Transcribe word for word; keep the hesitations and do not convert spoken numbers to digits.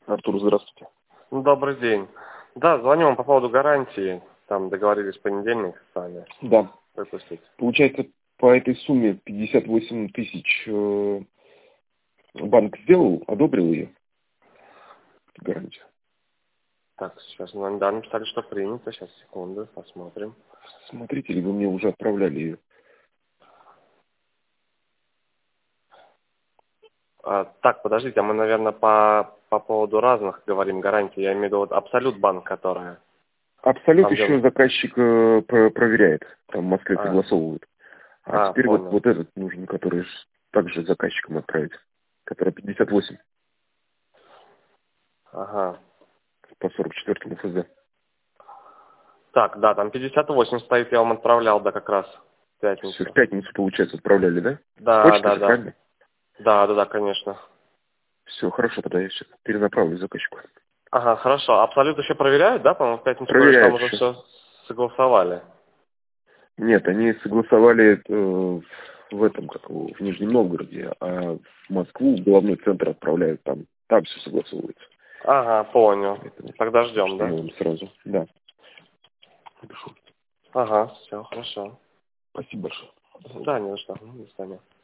Артур, здравствуйте. Ну, добрый день. Да, звоню вам по поводу гарантии. Там договорились в понедельник с вами Да. выпустить. Получается, по этой сумме пятьдесят восемь тысяч э, банк сделал, одобрил ее, гарантию. Так, сейчас мы да, написали, что принято. Сейчас, секунду, посмотрим. Смотрите, ли вы мне уже отправляли ее? А, так, подождите, а мы, наверное, по, по поводу разных говорим гарантий. Я имею в виду вот Абсолют банк, которая. Абсолют Там, где... еще заказчик э, про- проверяет, там в Москве А, согласовывают. А а, теперь вот, понял. вот этот нужен, который ж также заказчиком отправить, который пятьдесят восемь Ага. по сорок четвёртому эф эс дэ. Так, да, там пятьдесят восемь стоит, я вам отправлял, да, как раз в Все, в пятницу. пятницу, получается, отправляли, да? Да, Почта да, же, да. правильно? Да, да, да, конечно. Все, хорошо, тогда я сейчас перенаправлю заказчику. Ага, хорошо. Абсолют еще проверяют, да? По-моему, в пятницу говорят, что там Проверяют уже еще. все согласовали. Нет, они согласовали э, в этом, как его, в Нижнем Новгороде, а в Москву, в головной центр отправляют там. Там все согласовывается. Ага, понял. Поэтому, Тогда так ждем, что я да? вам сразу, да, напишу. Ага, все, хорошо. Спасибо большое. Да, не за что. До свидания.